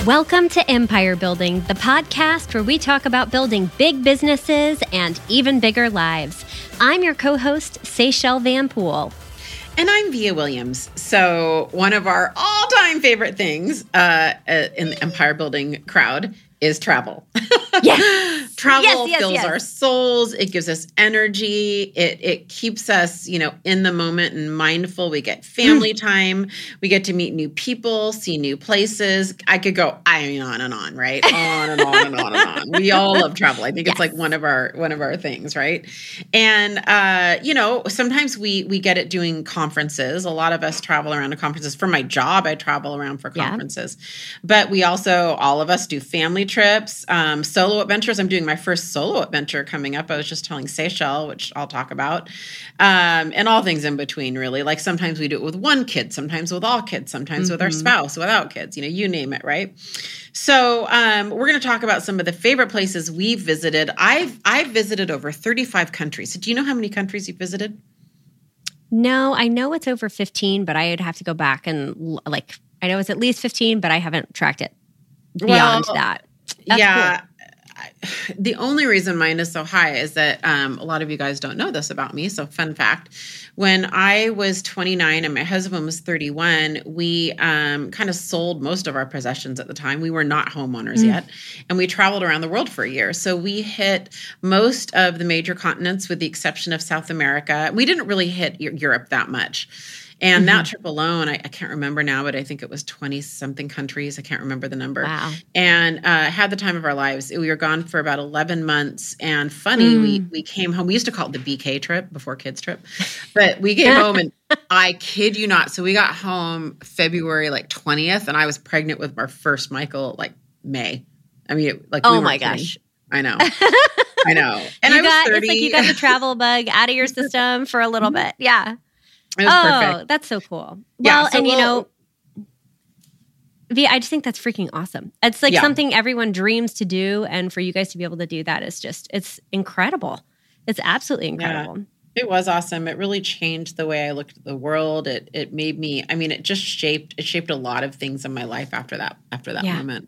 Welcome to Empire Building, the podcast where we talk about building big businesses and even bigger lives. I'm your co-host, Seychelle Van Poole. And I'm Via Williams. So one of our all-time favorite things in the Empire Building crowd is travel. Yes. Travel fills our souls. It gives us energy. It keeps us, in the moment and mindful. We get family time. We get to meet new people, see new places. I could go on and on, right? On and on and on and on. We all love travel. I think it's like one of our things, right? And sometimes we get it doing conferences. A lot of us travel around to conferences. For my job, I travel around for conferences. But we also, all of us, do family trips, solo adventures. I'm doing my first solo adventure coming up. I was just telling Seychelle, which I'll talk about, and all things in between, really. Like sometimes we do it with one kid, sometimes with all kids, sometimes with our spouse, without kids, you name it, right? So we're going to talk about some of the favorite places we've visited. I've visited over 35 countries. Do you know how many countries you've visited? No, I know it's over 15, but I'd have to go back and I know it's at least 15, but I haven't tracked it beyond that. That's cool. The only reason mine is so high is that a lot of you guys don't know this about me. So fun fact, when I was 29 and my husband was 31, we kind of sold most of our possessions at the time. We were not homeowners yet. And we traveled around the world for a year. So we hit most of the major continents with the exception of South America. We didn't really hit Europe that much. And that trip alone, I can't remember now, but I think it was 20-something countries. I can't remember the number. Wow. And had the time of our lives. We were gone for about 11 months. And funny, we came home. We used to call it the BK trip, before kids trip. But we came home and I kid you not. So we got home February 20th. And I was pregnant with our first Michael May. I mean, oh my gosh. I know. I know. And I was 30. It's like you got the travel bug out of your system for a little bit. Yeah. It was perfect. That's so cool. Yeah, V, I just think that's freaking awesome. It's something everyone dreams to do. And for you guys to be able to do that is it's incredible. It's absolutely incredible. Yeah, it was awesome. It really changed the way I looked at the world. It made me, it just shaped a lot of things in my life after that moment,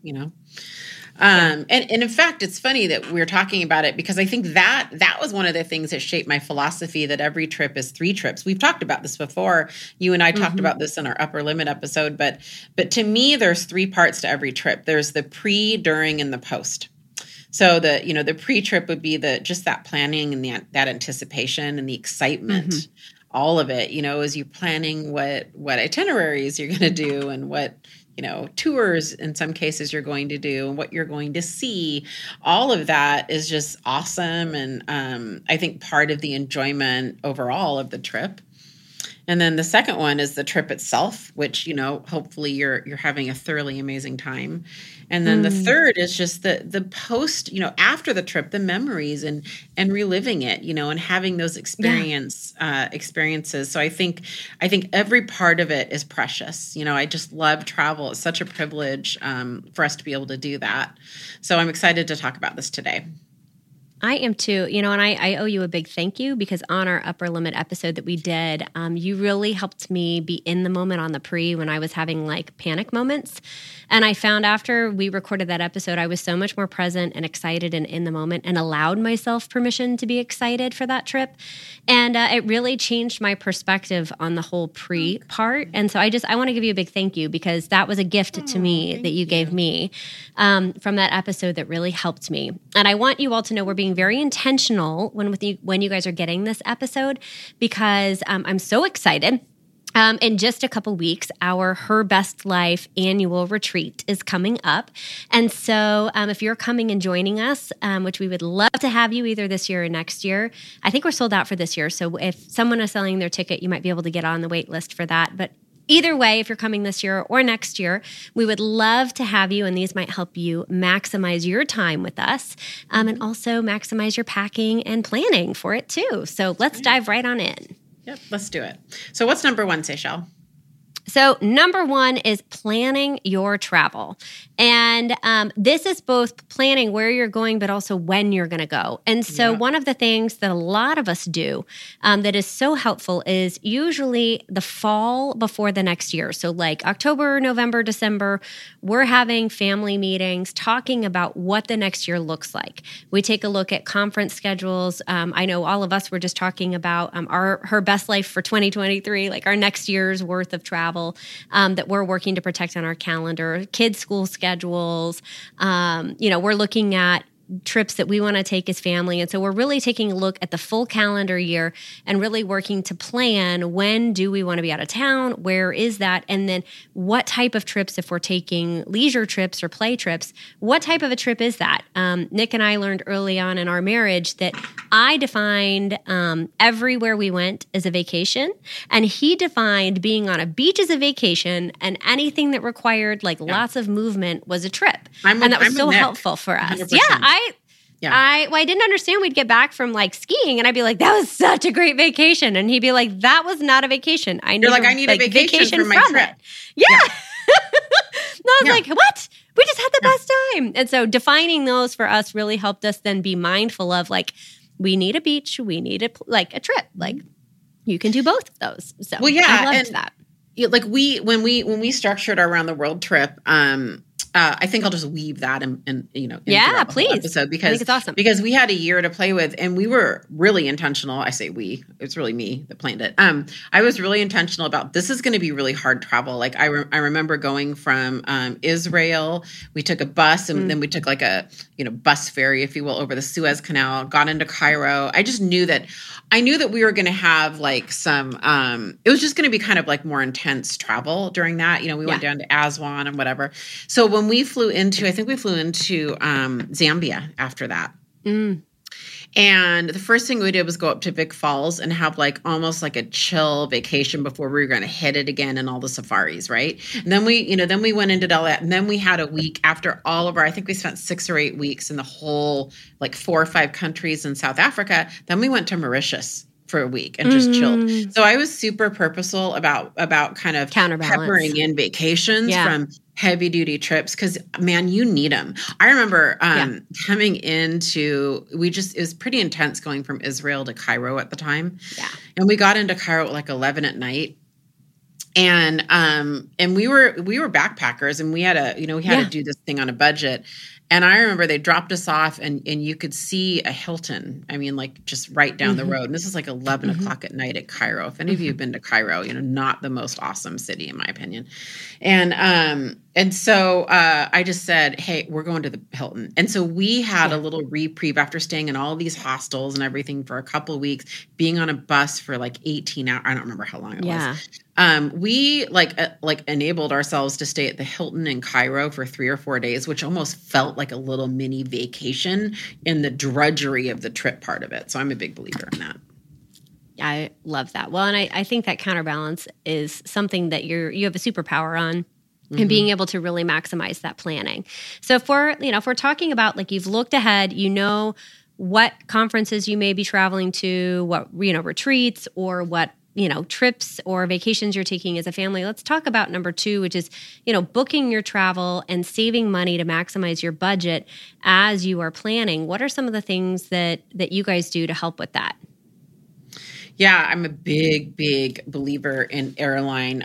And in fact, it's funny that we're talking about it because I think that was one of the things that shaped my philosophy that every trip is 3 trips. We've talked about this before. You and I talked about this in our Upper Limit episode, but to me, there's 3 parts to every trip. There's the pre, during, and the post. So the pre-trip would be just that planning and that anticipation and the excitement, all of it, as you're planning what itineraries you're going to do and what tours in some cases you're going to do and what you're going to see. All of that is just awesome. And I think part of the enjoyment overall of the trip. And then the second one is the trip itself, which, hopefully you're having a thoroughly amazing time. And then the third is just the post, after the trip, the memories and reliving it, and having those experiences. So I think every part of it is precious. I just love travel. It's such a privilege for us to be able to do that. So I'm excited to talk about this today. I am too, and I owe you a big thank you because on our Upper Limit episode that we did, you really helped me be in the moment on the pre when I was having panic moments. And I found after we recorded that episode, I was so much more present and excited and in the moment and allowed myself permission to be excited for that trip. And it really changed my perspective on the whole pre part. And so I want to give you a big thank you because that was a gift to me that you gave me from that episode that really helped me. And I want you all to know we're being very intentional when you guys are getting this episode because I'm so excited. In just a couple weeks, our Her Best Life annual retreat is coming up. And so if you're coming and joining us, which we would love to have you either this year or next year, I think we're sold out for this year. So if someone is selling their ticket, you might be able to get on the wait list for that. But either way, if you're coming this year or next year, we would love to have you, and these might help you maximize your time with us and also maximize your packing and planning for it too. So let's dive right on in. Yep, let's do it. So what's number 1, Seychelle? So number one is planning your travel. And this is both planning where you're going, but also when you're going to go. And so one of the things that a lot of us do that is so helpful is usually the fall before the next year. So like October, November, December, we're having family meetings talking about what the next year looks like. We take a look at conference schedules. I know all of us were just talking about her best life for 2023, like our next year's worth of travel that we're working to protect on our calendar, kids' school schedules. We're looking at trips that we want to take as family. And so we're really taking a look at the full calendar year and really working to plan when do we want to be out of town? Where is that? And then what type of trips, if we're taking leisure trips or play trips, what type of a trip is that? Nick and I learned early on in our marriage that I defined everywhere we went as a vacation, and he defined being on a beach as a vacation, and anything that required lots of movement was a trip. And that was so helpful for us. 100%. I didn't understand we'd get back from skiing and I'd be like, that was such a great vacation. And he'd be like, that was not a vacation. I need a vacation for my trip. It. Yeah. And I was like, what? We just had the best time. And so defining those for us really helped us then be mindful of we need a beach, we need a trip. You can do both of those. So I loved that. When we structured our around the world trip, I think I'll just weave that in please. episode because I think it's awesome. Because we had a year to play with, and we were really intentional. I say we, it's really me that planned it. I was really intentional about this is going to be really hard travel. I remember going from Israel. We took a bus, and then we took a bus ferry, if you will, over the Suez Canal. Got into Cairo. I knew that we were going to have some. It was just going to be kind of more intense travel during that. We went down to Aswan and whatever. So when we flew into, I think we flew into Zambia after that. And the first thing we did was go up to Vic Falls and have almost a chill vacation before we were going to hit it again in all the safaris, right? And then we went into Delhi, and then we had a week after all of our, I think we spent 6 or 8 weeks in the whole 4 or 5 countries in South Africa. Then we went to Mauritius for a week and just chilled. So I was super purposeful about kind of peppering in vacations from heavy duty trips because man, you need them. I remember coming into, it was pretty intense going from Israel to Cairo at the time. Yeah. And we got into Cairo at 11 at night. And we were backpackers, and we had to do this thing on a budget. And I remember they dropped us off, and you could see a Hilton. I mean, just right down the road. And this is 11 o'clock at night at Cairo. If any of you have been to Cairo, not the most awesome city in my opinion. And so I just said, hey, we're going to the Hilton. And so we had a little reprieve after staying in all these hostels and everything for a couple of weeks, being on a bus for 18 hours. I don't remember how long it was. We enabled ourselves to stay at the Hilton in Cairo for 3 or 4 days, which almost felt like a little mini vacation in the drudgery of the trip part of it. So I'm a big believer in that. I love that. Well, and I think that counterbalance is something that you have a superpower on. And being able to really maximize that planning. So if we're talking about you've looked ahead, what conferences you may be traveling to, what retreats or what trips or vacations you're taking as a family. Let's talk about number 2, which is booking your travel and saving money to maximize your budget as you are planning. What are some of the things that you guys do to help with that? Yeah, I'm a big, big believer in airline.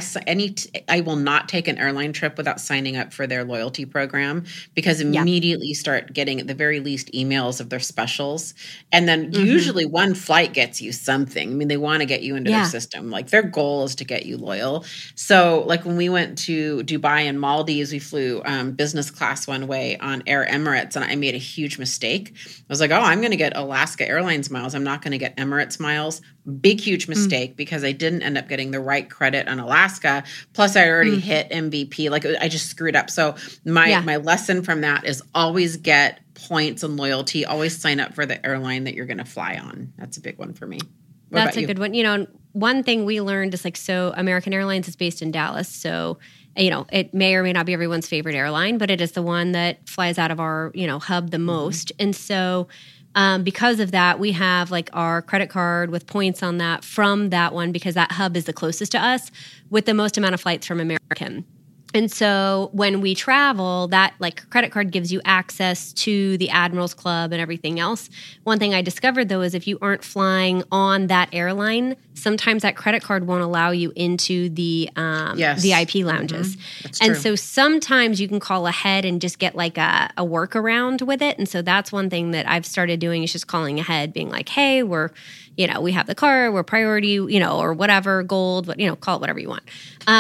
I will not take an airline trip without signing up for their loyalty program because immediately you start getting at the very least emails of their specials. And then usually one flight gets you something. I mean, they want to get you into their system. Their goal is to get you loyal. So when we went to Dubai and Maldives, we flew business class one way on Air Emirates, and I made a huge mistake. I was like, I'm going to get Alaska Airlines miles. I'm not going to get Emirates miles. Big, huge mistake because I didn't end up getting the right credit on Alaska. Plus, I already hit MVP. I just screwed up. So my lesson from that is always get points and loyalty. Always sign up for the airline that you're going to fly on. That's a big one for me. That's a good one. One thing we learned is so American Airlines is based in Dallas. So, it may or may not be everyone's favorite airline, but it is the one that flies out of our, hub the most. And so Because of that, we have like our credit card with points on that from that one because that hub is the closest to us with the most amount of flights from American. And so when we travel, that like credit card gives you access to the Admirals Club and everything else. One thing I discovered though is if you aren't flying on that airline, sometimes that credit card won't allow you into the VIP lounges. That's and true. so sometimes you can call ahead and just get like a workaround with it. And so that's one thing that I've started doing is just calling ahead, being like, hey, we have the car, we're priority, or whatever, gold, call it whatever you want.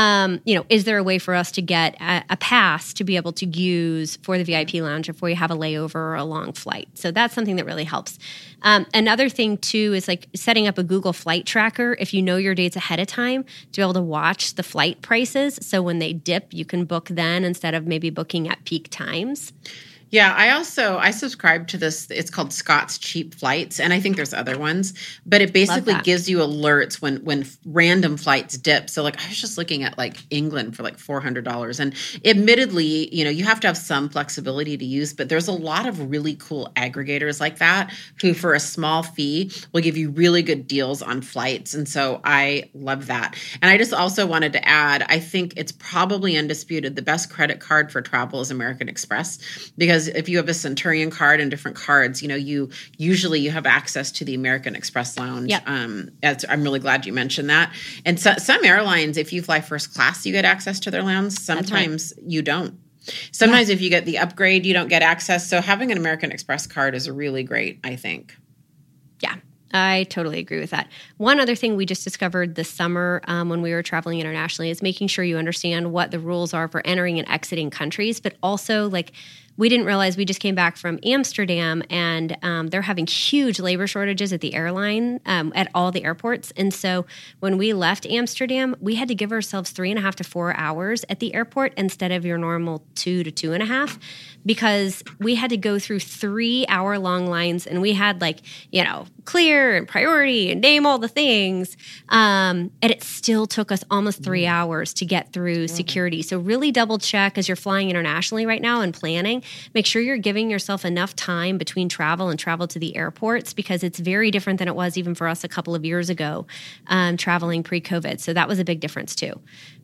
Is there a way for us to get a pass to be able to use for the VIP lounge if we have a layover or a long flight? So that's something that really helps. Another thing too is like setting up a Google flight tracker if you know your dates ahead of time to be able to watch the flight prices. So when they dip, you can book then instead of maybe booking at peak times. Yeah, I subscribe to this. It's called Scott's Cheap Flights, and I think there's other ones, but it basically gives you alerts when random flights dip. So like I was just looking at like England for like $400, and admittedly, you have to have some flexibility to use, but there's a lot of really cool aggregators like that who for a small fee will give you really good deals on flights. And so I love that. And I just also wanted to add, I think it's probably undisputed the best credit card for travel is American Express, because if you have a Centurion card and different cards, you usually have access to the American Express lounge. Yep. I'm really glad you mentioned that. And so, some airlines, if you fly first class, you get access to their lounge. Sometimes you don't. Sometimes if you get the upgrade, you don't get access. So having an American Express card is really great, I think. Yeah. I totally agree with that. One other thing we just discovered this summer when we were traveling internationally is making sure you understand what the rules are for entering and exiting countries, but also like we didn't realize we just came back from Amsterdam and they're having huge labor shortages at the airline, at all the airports. And so when we left Amsterdam, we had to give ourselves 3.5 to 4 hours at the airport instead of your normal 2 to 2.5, because we had to go through 3-hour-long lines and we had like, clear and priority and name all the things. And it still took us almost 3 hours to get through security. So really double check as you're flying internationally right now and planning. Make sure you're giving yourself enough time between travel and travel to the airports because it's very different than it was even for us a couple of years ago, traveling pre-COVID. So that was a big difference too.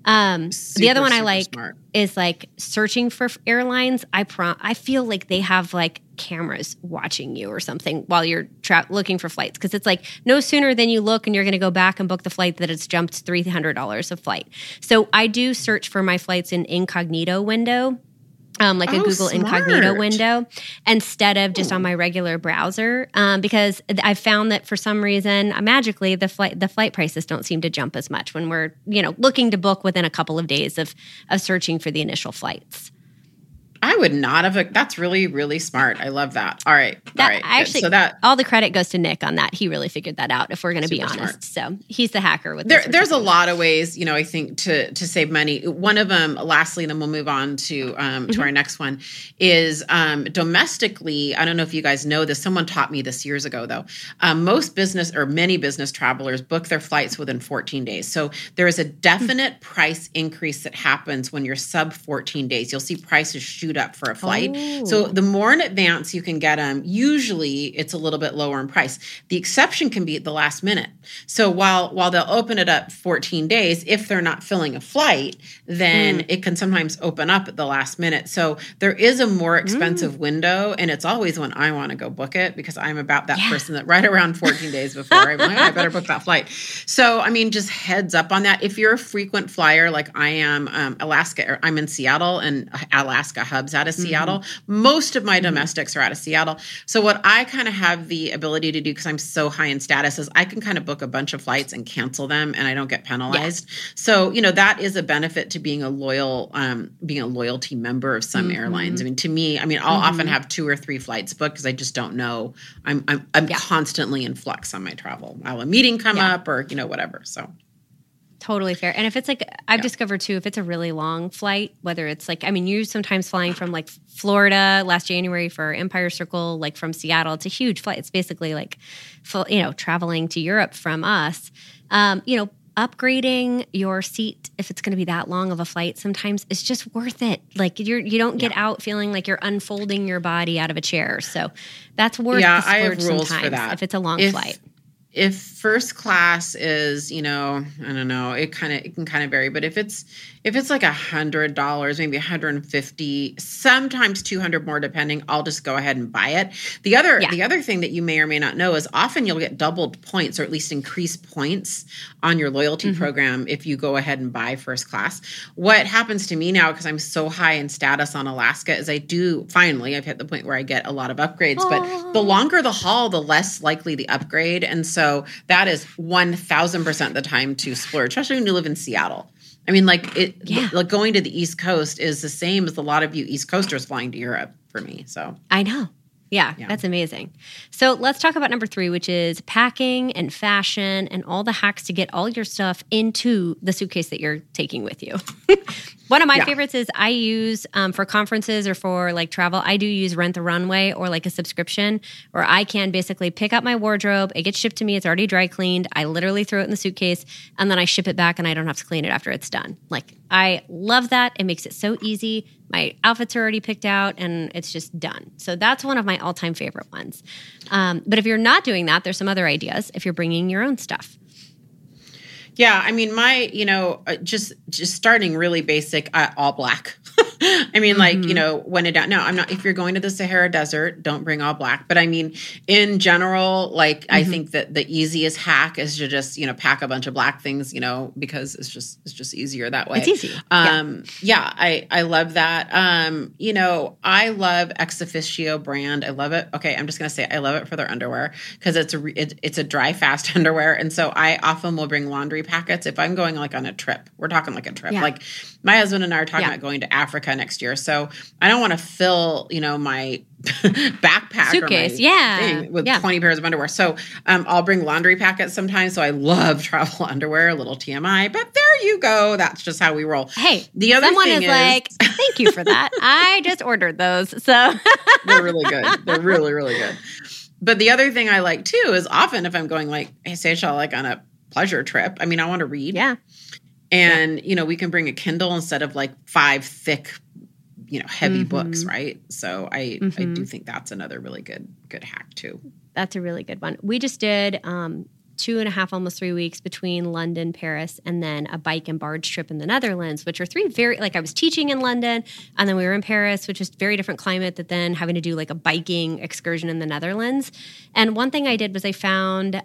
The other one I like is like searching for airlines. I feel like they have like cameras watching you or something while you're looking for flights, because it's like no sooner than you look and you're going to go back and book the flight that it's jumped $300 a flight. So I do search for my flights in incognito window. Like a Google Incognito window instead of just on my regular browser, because I found that for some reason, magically, the flight prices don't seem to jump as much when we're looking to book within a couple of days of searching for the initial flights. I would not have. That's really, really smart. I love that. All right. Actually, so that all the credit goes to Nick on that. He really figured that out, if we're going to be honest. Smart. So he's the hacker with there's a lot of ways, I think to save money. One of them, lastly, and then we'll move on to our next one, is domestically. I don't know if you guys know this. Someone taught me this years ago, though. Many business travelers book their flights within 14 days. So there is a definite price increase that happens when you're sub 14 days. You'll see prices shoot up for a flight. Oh. So the more in advance you can get them, usually it's a little bit lower in price. The exception can be at the last minute. So while they'll open it up 14 days, if they're not filling a flight, then it can sometimes open up at the last minute. So there is a more expensive window, and it's always when I want to go book it, because I'm about that person that right around 14 days before I'm like, I better book that flight. So, just heads up on that. If you're a frequent flyer, like I am, I'm in Seattle, and Alaska hubs out of Seattle. Most of my domestics are out of Seattle. So what I kind of have the ability to do, because I'm so high in status, is I can kind of book a bunch of flights and cancel them, and I don't get penalized. Yeah. So, that is a benefit to being a loyalty member of some airlines. To me, I'll often have 2 or 3 flights booked because I just don't know. I'm constantly in flux on my travel. I'll have a meeting come up or, whatever. So. Totally fair. And if it's like, I've discovered too, if it's a really long flight, whether it's like, you're sometimes flying from like Florida last January for Empire Circle, like from Seattle, it's a huge flight. It's basically like, traveling to Europe from us. upgrading your seat, if it's going to be that long of a flight, sometimes it's just worth it. Like you don't get out feeling like you're unfolding your body out of a chair. So that's worth the splurge I have rules sometimes for that. if it's a long flight. If first class is, I don't know, it can kind of vary, but if it's like $100, maybe $150, sometimes $200 more depending, I'll just go ahead and buy it. The other thing that you may or may not know is often you'll get doubled points or at least increased points on your loyalty program if you go ahead and buy first class. What happens to me now, because I'm so high in status on Alaska, is I've hit the point where I get a lot of upgrades, but the longer the haul, the less likely the upgrade. And so that is 1,000% the time to splurge, especially when you live in Seattle. I mean, like going to the East Coast is the same as a lot of you East Coasters flying to Europe for me. So I know. Yeah, that's amazing. So let's talk about number 3, which is packing and fashion and all the hacks to get all your stuff into the suitcase that you're taking with you. One of my favorites is I use for conferences or for like travel, I do use Rent the Runway or like a subscription where I can basically pick up my wardrobe. It gets shipped to me. It's already dry cleaned. I literally throw it in the suitcase and then I ship it back and I don't have to clean it after it's done. Like I love that. It makes it so easy. My outfits are already picked out and it's just done. So that's one of my all-time favorite ones. But if you're not doing that, there's some other ideas if you're bringing your own stuff. Yeah, I mean, just starting really basic, all black. I mean, like, when it, no, I'm not, if you're going to the Sahara Desert, don't bring all black. But I mean, in general, like, I think that the easiest hack is to just, pack a bunch of black things, because it's just easier that way. It's easy. I love that. I love Ex Officio brand. I love it. Okay. I'm just going to say I love it for their underwear because it's a dry, fast underwear. And so I often will bring laundry packets if I'm going like on a trip. We're talking like a trip. Yeah. Like my husband and I are talking about going to Africa next year. So I don't want to fill, my backpack suitcase or my thing with 20 pairs of underwear. So I'll bring laundry packets sometimes. So I love travel underwear, a little TMI, but there you go. That's just how we roll. Hey, the other someone thing is like, thank you for that. I just ordered those. So they're really good. They're really, really good. But the other thing I like too is often if I'm going like, hey, Seychelles, like on a pleasure trip, I mean, I want to read. Yeah. And, we can bring a Kindle instead of like 5 thick, heavy books, right? So I do think that's another really good hack too. That's a really good one. We just did 2.5, almost 3 weeks between London, Paris, and then a bike and barge trip in the Netherlands, which are 3 very, like I was teaching in London and then we were in Paris, which is very different climate that then having to do like a biking excursion in the Netherlands. And one thing I did was I found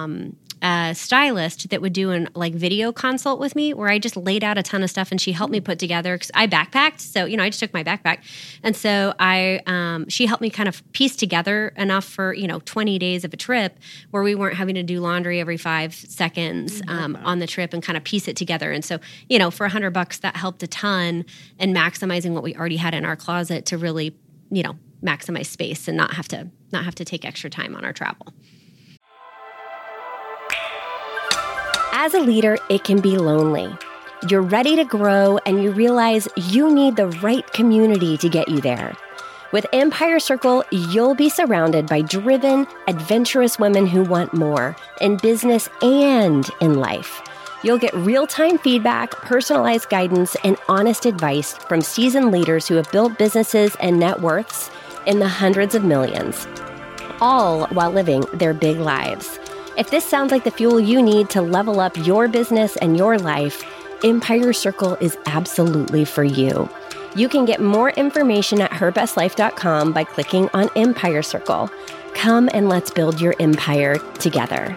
a stylist that would do an like video consult with me where I just laid out a ton of stuff and she helped me put together because I backpacked. So, I just took my backpack. And so she helped me kind of piece together enough for, 20 days of a trip where we weren't having to do laundry every 5 seconds on the trip and kind of piece it together. And so, for $100, that helped a ton in maximizing what we already had in our closet to really, maximize space and not have to take extra time on our travel. As a leader, it can be lonely. You're ready to grow and you realize you need the right community to get you there. With Empire Circle, you'll be surrounded by driven, adventurous women who want more in business and in life. You'll get real-time feedback, personalized guidance, and honest advice from seasoned leaders who have built businesses and net worths in the hundreds of millions, all while living their big lives. If this sounds like the fuel you need to level up your business and your life, Empire Circle is absolutely for you. You can get more information at herbestlife.com by clicking on Empire Circle. Come and let's build your empire together.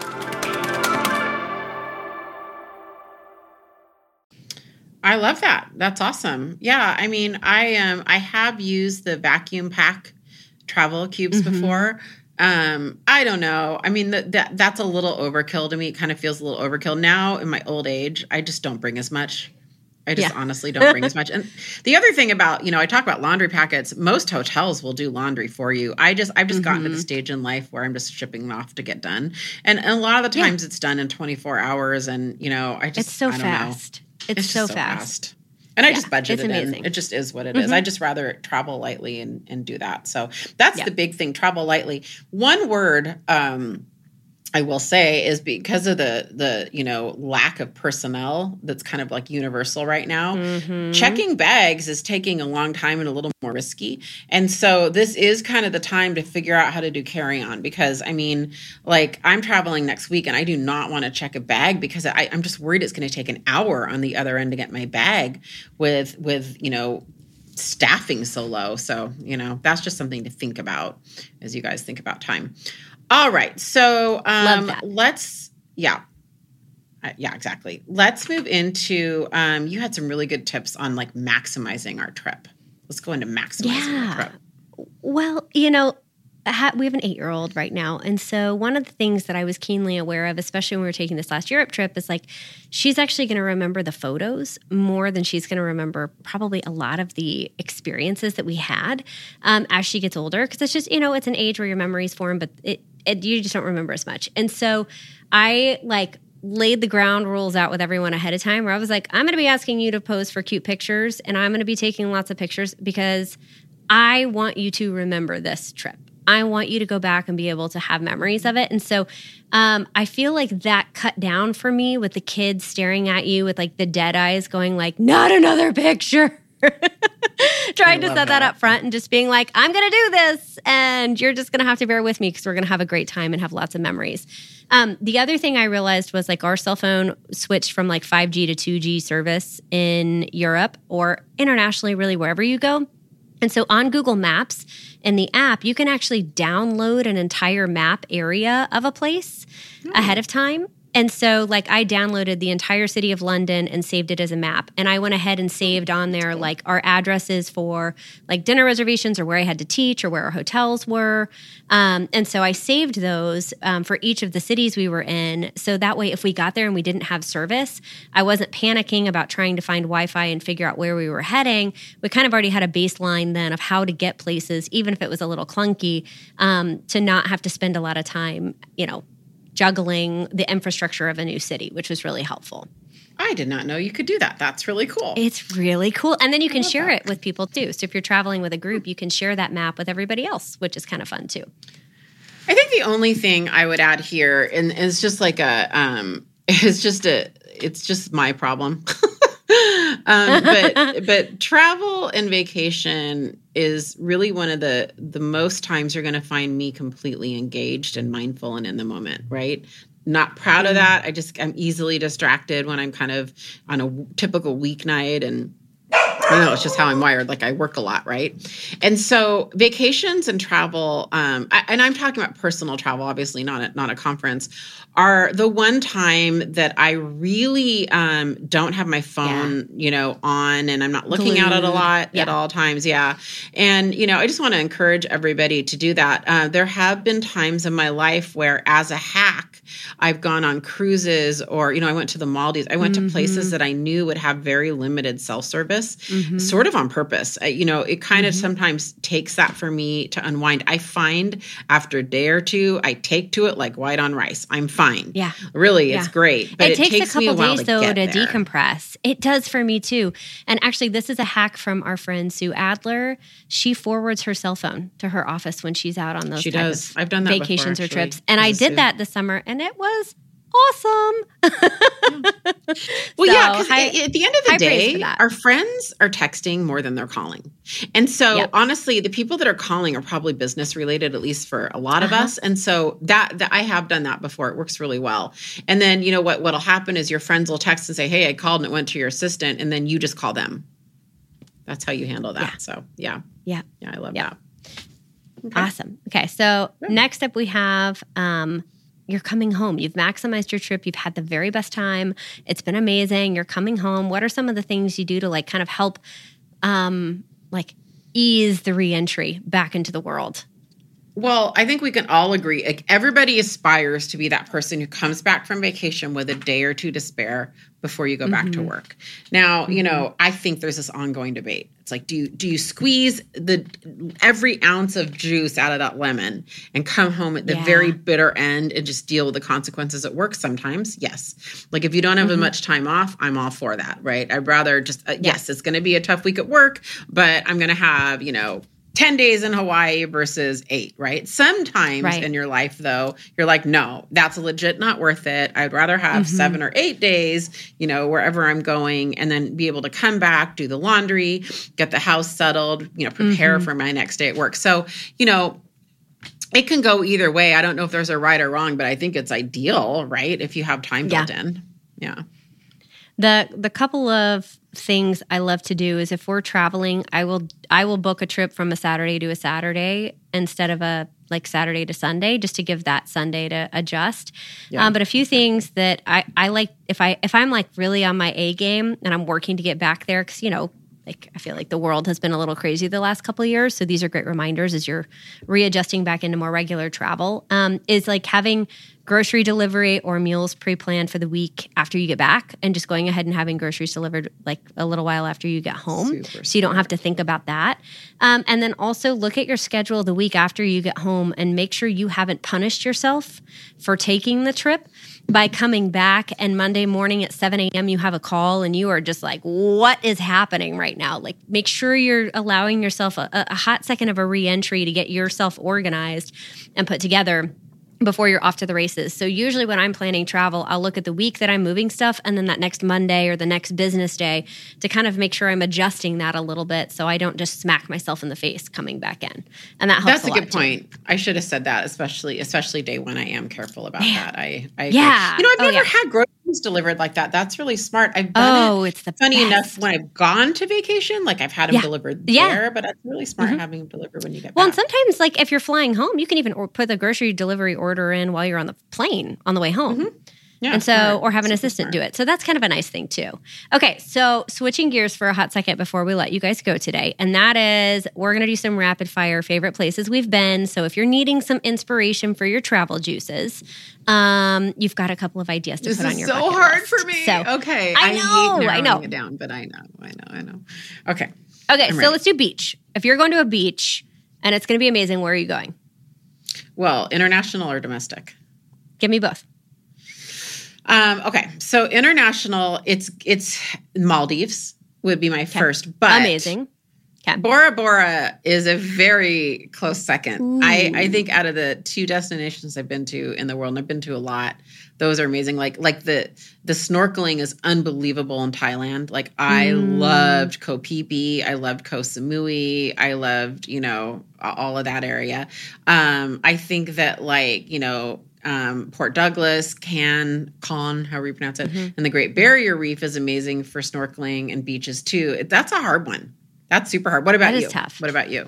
I love that. That's awesome. Yeah, I mean, I have used the vacuum pack travel cubes before. I don't know. I mean, that's a little overkill to me. It kind of feels a little overkill. Now, in my old age, I just don't bring as much. I just honestly don't bring as much. And the other thing about, I talk about laundry packets. Most hotels will do laundry for you. I've just gotten to the stage in life where I'm just shipping them off to get done. And a lot of the times it's done in 24 hours. And, it's so fast. It's so fast. And I just budget it in. It just is what it is. I just rather travel lightly and do that. So that's the big thing, travel lightly. One word I will say is because of the lack of personnel that's kind of like universal right now, checking bags is taking a long time and a little more risky. And so this is kind of the time to figure out how to do carry-on, because I mean, like, I'm traveling next week and I do not want to check a bag because I'm just worried it's going to take an hour on the other end to get my bag with staffing so low. So, that's just something to think about as you guys think about time. All right. So exactly. Let's move into, you had some really good tips on like maximizing our trip. Let's go into maximizing our trip. Well, we have an 8-year-old right now. And so one of the things that I was keenly aware of, especially when we were taking this last Europe trip, is like, she's actually going to remember the photos more than she's going to remember probably a lot of the experiences that we had as she gets older. Because it's just, it's an age where your memories form, but you just don't remember as much. And so I laid the ground rules out with everyone ahead of time, where I was like, I'm going to be asking you to pose for cute pictures, and I'm going to be taking lots of pictures because I want you to remember this trip. I want you to go back and be able to have memories of it. And so I feel like that cut down for me with the kids staring at you with like the dead eyes going like, not another picture. Trying to set that up front and just being like, I'm going to do this. And you're just going to have to bear with me because we're going to have a great time and have lots of memories. The other thing I realized was like our cell phone switched from like 5G to 2G service in Europe or internationally, really wherever you go. And so on Google Maps in the app, you can actually download an entire map area of a place ahead of time. And so like I downloaded the entire city of London and saved it as a map. And I went ahead and saved on there like our addresses for like dinner reservations or where I had to teach or where our hotels were. And so I saved those for each of the cities we were in. So that way, if we got there and we didn't have service, I wasn't panicking about trying to find Wi-Fi and figure out where we were heading. We kind of already had a baseline then of how to get places, even if it was a little clunky, to not have to spend a lot of time, juggling the infrastructure of a new city, which was really helpful. I did not know you could do that. That's really cool. It's really cool. And then you can share it with people too. So if you're traveling with a group, you can share that map with everybody else, which is kind of fun too. I think the only thing I would add here, and it's just like it's just my problem. But travel and vacation is really one of the most times you're going to find me completely engaged and mindful and in the moment, right? Not proud of that. I'm easily distracted when I'm kind of on a typical weeknight, and I don't know, it's just how I'm wired. Like I work a lot, right? And so vacations and travel, and I'm talking about personal travel, obviously not a conference, are the one time that I really don't have my phone, on, and I'm not looking at it a lot at all times. Yeah. And, I just want to encourage everybody to do that. There have been times in my life where as a hack, I've gone on cruises or, I went to the Maldives. I went to places that I knew would have very limited cell service, sort of on purpose. It kind of sometimes takes that for me to unwind. I find after a day or two, I take to it like white on rice. I'm fine. Yeah. Really, it's great. But it takes a couple days, though, to decompress. It does for me, too. And actually, this is a hack from our friend Sue Adler. She forwards her cell phone to her office when she's out on those I've done that vacations before, or trips. And I did that this summer, and it was awesome. Well, because at the end of the day, our friends are texting more than they're calling. And so honestly, the people that are calling are probably business related, at least for a lot of us. And so that I have done that before. It works really well. And then, what'll happen is your friends will text and say, hey, I called and it went to your assistant. And then you just call them. That's how you handle that. Yeah. So yeah, I love that. Okay. Awesome. Okay. So next up we have, you're coming home. You've maximized your trip. You've had the very best time. It's been amazing. You're coming home. What are some of the things you do to kind of help ease the reentry back into the world? Well, I think we can all agree. Everybody aspires to be that person who comes back from vacation with a day or two to spare before you go back to work. Now, I think there's this ongoing debate. It's like, do you squeeze every ounce of juice out of that lemon and come home at the very bitter end and just deal with the consequences at work? Sometimes, yes. Like if you don't have as much time off, I'm all for that, right? I'd rather just, yes, it's going to be a tough week at work, but I'm going to have, 10 days in Hawaii versus 8, right? Sometimes in your life, though, you're like, no, that's legit not worth it. I'd rather have 7 or 8 days, wherever I'm going, and then be able to come back, do the laundry, get the house settled, prepare for my next day at work. So, it can go either way. I don't know if there's a right or wrong, but I think it's ideal, right? If you have time built in. Yeah. The couple of things I love to do is if we're traveling, I will book a trip from a Saturday to a Saturday instead of a Saturday to Sunday, just to give that Sunday to adjust. Yeah. But a few things that I like if I'm like really on my A game and I'm working to get back there, because I feel like the world has been a little crazy the last couple of years. So these are great reminders as you're readjusting back into more regular travel, is like having grocery delivery or meals pre-planned for the week after you get back and just going ahead and having groceries delivered like a little while after you get home. So you don't have to think about that. And then also look at your schedule the week after you get home and make sure you haven't punished yourself for taking the trip by coming back and Monday morning at 7 a.m. you have a call and you are just like, what is happening right now? Like, make sure you're allowing yourself a hot second of a re-entry to get yourself organized and put together before you're off to the races. So usually when I'm planning travel, I'll look at the week that I'm moving stuff and then that next Monday or the next business day to kind of make sure I'm adjusting that a little bit so I don't just smack myself in the face coming back in. And that helps. That's a good point. I should have said that, especially day one. I am careful about that. I agree. Yeah. I've never had groceries delivered like that. That's really smart. I've done it. It's the funny best. enough when I've gone to vacation, like I've had them delivered there, but it's really smart having them delivered when you get back. Well, and sometimes like if you're flying home, you can even put the grocery delivery order in while you're on the plane on the way home. Yeah, and so, smart. or have an Super assistant smart. do it. So that's kind of a nice thing too. Okay. So switching gears for a hot second before we let you guys go today. And that is, we're going to do some rapid fire favorite places we've been. So if you're needing some inspiration for your travel juices, you've got a couple of ideas to put on your bucket list. This is so hard for me. So, okay. I know. hate narrowing it down, but I know. Okay. Okay. So let's do beach. If you're going to a beach and it's going to be amazing, where are you going? Well, international or domestic? Give me both. Okay, so international, it's Maldives would be my first, but amazing. Okay. Bora Bora is a very close second. I think out of the 2 destinations I've been to in the world, and I've been to a lot, those are amazing. Like the snorkeling is unbelievable in Thailand. Like I loved Koh Phi Phi, I loved Koh Samui, I loved all of that area. I think that Port Douglas, Cannes, however you pronounce it, and the Great Barrier Reef is amazing for snorkeling and beaches too. That's a hard one. That's super hard. What about you? That is tough. What about you?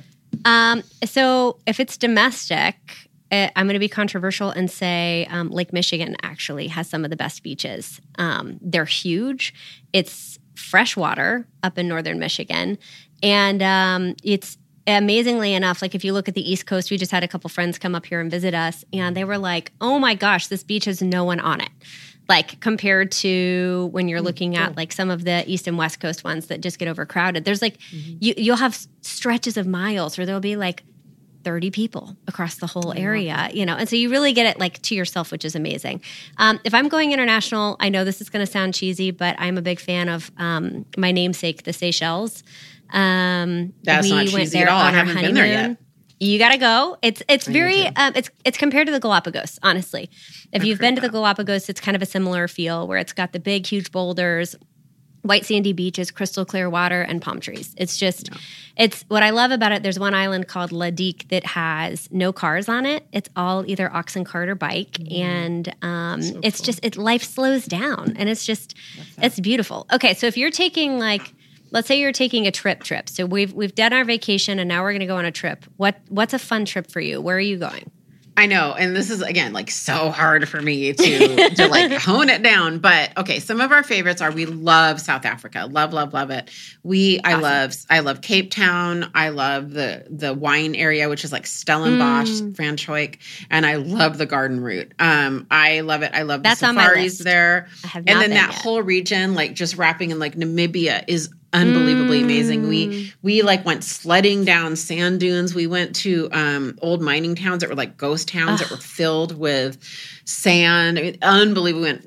So if it's domestic, I'm going to be controversial and say Lake Michigan actually has some of the best beaches. They're huge. It's freshwater up in northern Michigan, and it's amazingly enough, like if you look at the East Coast, we just had a couple friends come up here and visit us, and they were like, oh my gosh, this beach has no one on it. Like compared to when you're looking at like some of the East and West Coast ones that just get overcrowded. There's like, you'll have stretches of miles where there'll be like 30 people across the whole area, and so you really get it like to yourself, which is amazing. If I'm going international, I know this is going to sound cheesy, but I'm a big fan of my namesake, the Seychelles. That's not cheesy at all. I haven't been there yet. You got to go. It's very it's compared to the Galapagos, honestly. If you've been to the Galapagos, it's kind of a similar feel where it's got the big, huge boulders, white sandy beaches, crystal clear water, and palm trees. It's just, it's what I love about it. There's one island called La Dique that has no cars on it. It's all either ox and cart or bike, and it's cool. Just life slows down, and it's just it's beautiful. Okay, so if you're taking let's say you're taking a trip. So we've done our vacation, and now we're going to go on a trip. What's a fun trip for you? Where are you going? I know, and this is again so hard for me to hone it down. But okay, some of our favorites are we love South Africa, love it. Awesome. I love Cape Town. I love the wine area, which is like Stellenbosch, Franschhoek, and I love the garden route. I love it. I love the safaris there, and then that whole region, like just wrapping in like Namibia, is unbelievably amazing. We went sledding doing sand dunes. We went to old mining towns that were like ghost towns that were filled with sand. I mean, unbelievable. We went,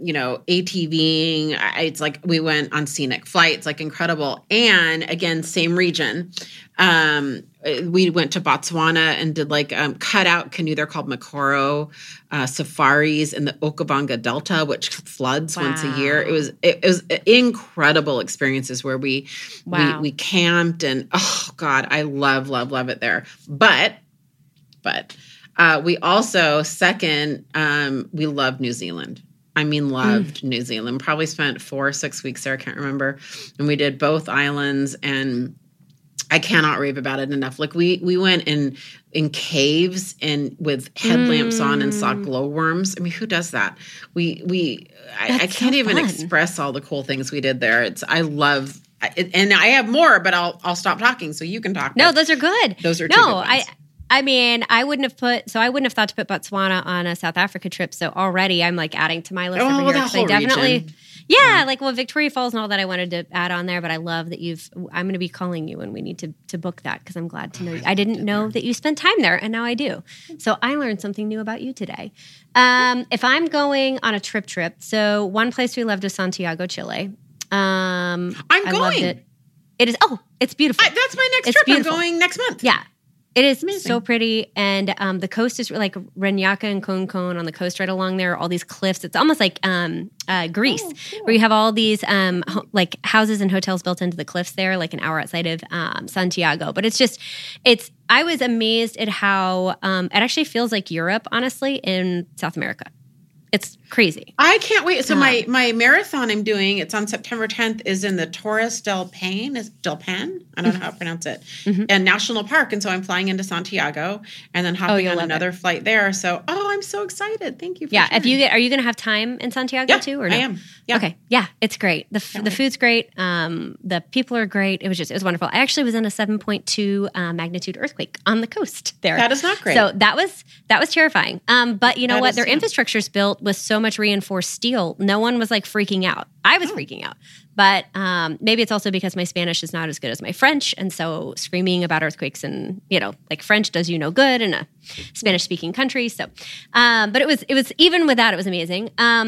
ATVing. It's like we went on scenic flights, like incredible. And again, same region. We went to Botswana and did like cutout canoe. They're called Makoro safaris in the Okavango Delta, which floods once a year. It was incredible experiences where we camped, and oh God, I love it there. But we also we loved New Zealand. I mean, loved New Zealand. Probably spent 4 or 6 weeks there. I can't remember. And we did both islands, and I cannot rave about it enough. Like we went in caves and with headlamps on and saw glowworms. I mean, who does that? I can't even express all the cool things we did there. And I have more, but I'll stop talking so you can talk. No, those are good. Those are two good ones. I mean, I wouldn't have thought to put Botswana on a South Africa trip. So already I'm like adding to my list over here. That whole region. Like Victoria Falls and all that I wanted to add on there, but I love that I'm going to be calling you when we need to book that, because I'm glad to know you. I didn't know that you spent time there, and now I do. So I learned something new about you today. If I'm going on a trip, so one place we loved was Santiago, Chile. I'm going. Loved it. It is. Oh, it's beautiful. That's my next trip. Beautiful. I'm going next month. Yeah. It is amazing. So pretty, and the coast is like Renyaka and Concon on the coast right along there. All these cliffs. It's almost like Greece, where you have all these like houses and hotels built into the cliffs there, like an hour outside of Santiago. But I was amazed at how it actually feels like Europe, honestly, in South America. It's crazy. I can't wait. So my marathon I'm doing, it's on September 10th, is in the Torres del Paine. Is Del Paine? I don't know how to pronounce it. And National Park. And so I'm flying into Santiago and then hopping on another flight there. So, I'm so excited. Thank you for sharing. Are you going to have time in Santiago too? Or no? I am. Yeah. Okay. Yeah, it's great. The food's great. The people are great. It was wonderful. I actually was in a 7.2 magnitude earthquake on the coast there. That is not great. So that was terrifying. But you know what? Their infrastructure is built with so much reinforced steel. No one was like freaking out. I was freaking out. But maybe it's also because my Spanish is not as good as my French. And so screaming about earthquakes and, like French does you no good in a Spanish speaking country. So, but it was even with that, it was amazing.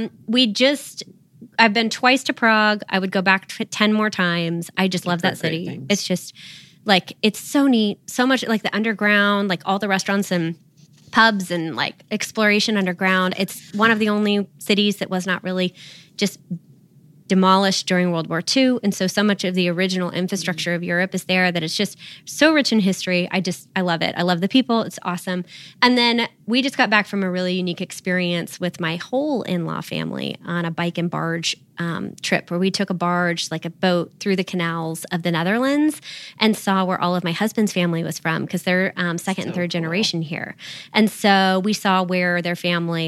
I've been twice to Prague. I would go back 10 more times. I just love that city. Things. It's just like, it's so neat. So much like the underground, like all the restaurants and pubs and like exploration underground. It's one of the only cities that was not really just demolished during World War II. And so much of the original infrastructure of Europe is there that it's just so rich in history. I love it. I love the people. It's awesome. And then we just got back from a really unique experience with my whole in-law family on a bike and barge trip where we took a barge, like a boat, through the canals of the Netherlands and saw where all of my husband's family was from, because they're second and third generation here. And so we saw where their family,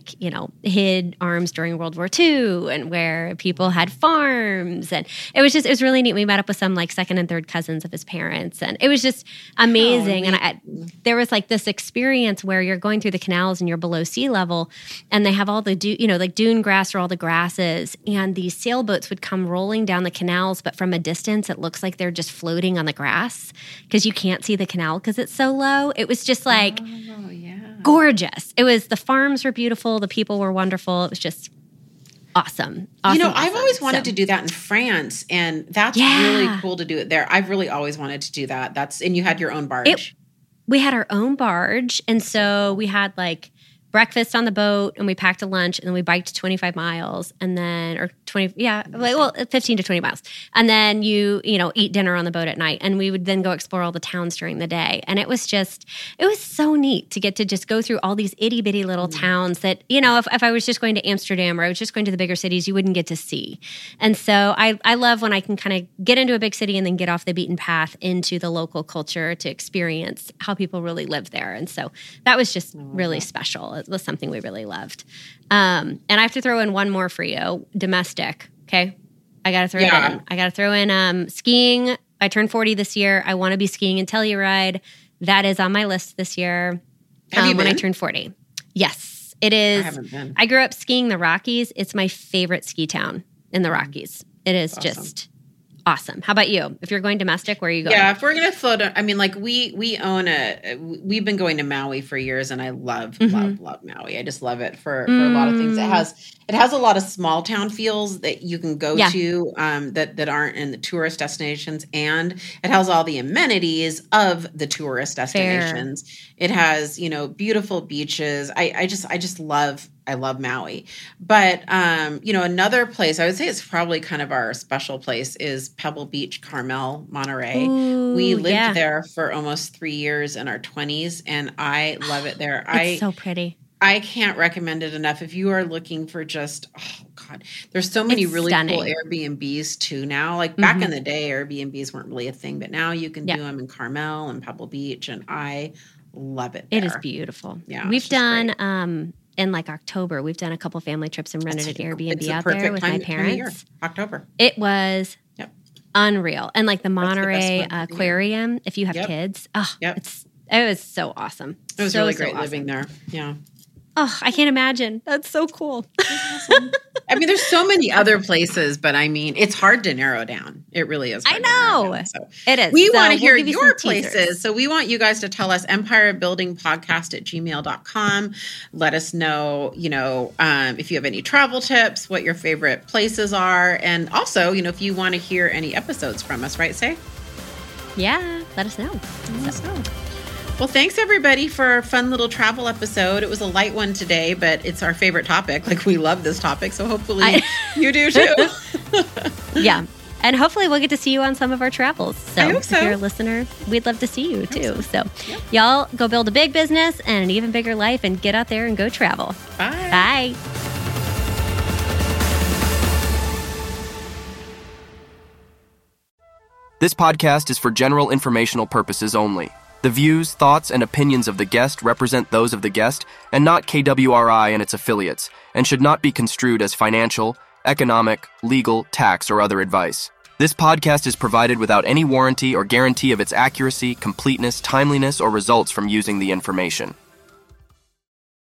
hid arms during World War II and where people had farms. And it was really neat. We met up with some like second and third cousins of his parents. And it was just amazing. And there was like this experience where you're going through the canals and you're below sea level and they have all the dune grass or all the grasses. And these sailboats would come rolling down the canals, but from a distance, it looks like they're just floating on the grass because you can't see the canal because it's so low. It was just like gorgeous. The farms were beautiful. The people were wonderful. It was just awesome. I've always wanted to do that in France, and that's really cool to do it there. I've really always wanted to do that. And you had your own barge. We had our own barge, and so we had like breakfast on the boat, and we packed a lunch, and then we biked 25 miles, and then, or 15 to 20 miles. And then you eat dinner on the boat at night, and we would then go explore all the towns during the day. And it was so neat to get to just go through all these itty bitty little towns that, if I was just going to Amsterdam or I was just going to the bigger cities, you wouldn't get to see. And so I love when I can kind of get into a big city and then get off the beaten path into the local culture to experience how people really live there. And so that was just really special. It was something we really loved. And I have to throw in one more for you, domestic. Okay. I got to throw it in. I got to throw in skiing. I turned 40 this year. I want to be skiing in Telluride. That is on my list this year. Have you been? When I turned 40. Yes, it is. I haven't been. I grew up skiing the Rockies. It's my favorite ski town in the Rockies. It is just Awesome. How about you? If you're going domestic, where are you going? Yeah, if we're going to float, I mean, like we've been going to Maui for years, and I love Maui. I just love it for a lot of things. It has a lot of small town feels that you can go to that aren't in the tourist destinations, and it has all the amenities of the tourist destinations. Fair. It has, beautiful beaches. I love Maui. But, another place, I would say it's probably kind of our special place is Pebble Beach, Carmel, Monterey. Ooh, we lived there for almost 3 years in our 20s, and I love it there. It's so pretty. I can't recommend it enough. If you are looking for just, there's so many really cool Airbnbs too now. Like back in the day, Airbnbs weren't really a thing, but now you can do them in Carmel and Pebble Beach, and I love it there. It is beautiful. Yeah, we've done in like October, we've done a couple family trips and rented an Airbnb out there with my parents. October. It was unreal. And like the Monterey Aquarium, if you have kids, it was so awesome. It was really great living there. Yeah. Oh, I can't imagine. That's so cool. Awesome. I mean, there's so many other places, but I mean, it's hard to narrow down. It really is. I know. So it is. We want to hear your places. Teasers. So we want you guys to tell us empirebuildingpodcast@gmail.com. Let us know, if you have any travel tips, what your favorite places are. And also, if you want to hear any episodes from us, right, Say? Yeah. Let us know. Let us know. Well, thanks everybody for a fun little travel episode. It was a light one today, but it's our favorite topic. Like, we love this topic, so hopefully you do too. Yeah. And hopefully we'll get to see you on some of our travels. So, I hope so. If you're a listener, we'd love to see you too. So y'all go build a big business and an even bigger life and get out there and go travel. Bye. Bye. This podcast is for general informational purposes only. The views, thoughts, and opinions of the guest represent those of the guest and not KWRI and its affiliates, and should not be construed as financial, economic, legal, tax, or other advice. This podcast is provided without any warranty or guarantee of its accuracy, completeness, timeliness, or results from using the information.